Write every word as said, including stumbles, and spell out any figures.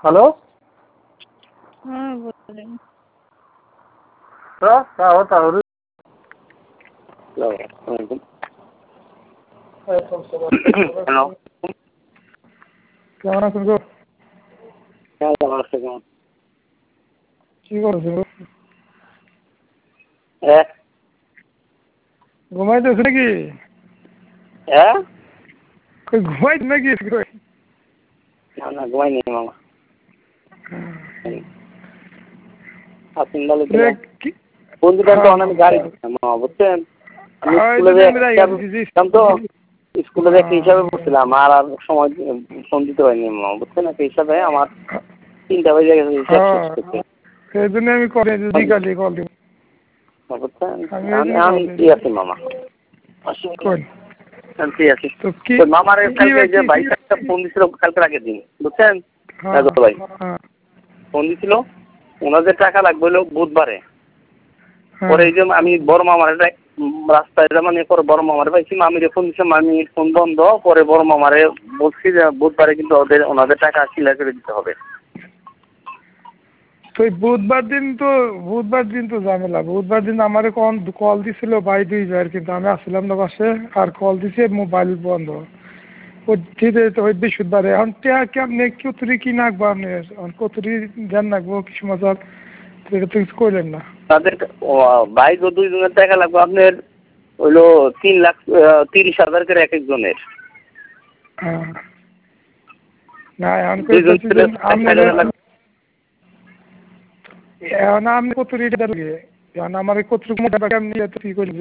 Hello. हाँ बोलें। तो क्या होता है? हेलो क्या ना तुमको क्या कर सकूं কি করছো? এ ঘুমাইতেছ নাকি? এ কই ঘুমাইছ নাকি? কই না না ঘুমাইনি মামা আপনি বলে লে কি কোন দিন তো আমি গাড়ি মামা বুঝছেন আমি স্কুলে যাইতাম তো স্কুলে দেখে হিসাবে পড়ছিলাম আর আর সময় ফোন দিতে পারিনি মামা বুঝছেন সেই হিসাবে আমার তিনটা বেজে গেছে হিসাব শেষ করতে সেই জন্য আমি করে বিকালে কল দিব বুঝছেন আমি আমি ফ্রি আছি মামা কোন আমি ফ্রি আছি তো কি তো মামার কালকে যে ভাই একটা ফোন দিছিল কালকে আগের দিন বুঝছেন রাজু ভাই ফোন দিছিল ওনাদের টাকা লাগবে হলো বুধবারে পরে এই যে আমি বড় মামার রাস্তায় মানে পরে বড় মামারে পাইছি মামিরে ফোন দিচ্ছে মামির ফোন বন্ধ পরে বড় মামারে বলছি যে বুধবারে কিন্তু ওদের ওনাদের টাকা ক্লিয়ার করে দিতে হবে তো বুধবার দিন তো বুধবার দিন তো ঝামেলা বুধবার দিন আমারে কোন কল দিছিল ভাই দুইবার কিন্তু আমি আসলাম না বাসে আর কল দিছে মোবাইল বন্ধ ও ঠিক তো ওই বৃহস্পতিবারে এখন টিয়া কেমনে কতরি কি নাকবো আপনি কতরি ধ্যান রাখবো কিছু মজার এটা তো কিছু করলেন না তাদের বাইক ও দুইজনের টাকা লাগবে আপনার হইলো তিন লাখ তিরিশ হাজার করে এক একজনের না এখন কইতেছি যে এখন আপনি কত রেট লাগে এখন আমার কত মোটা টাকা নিয়ে তো কি করলি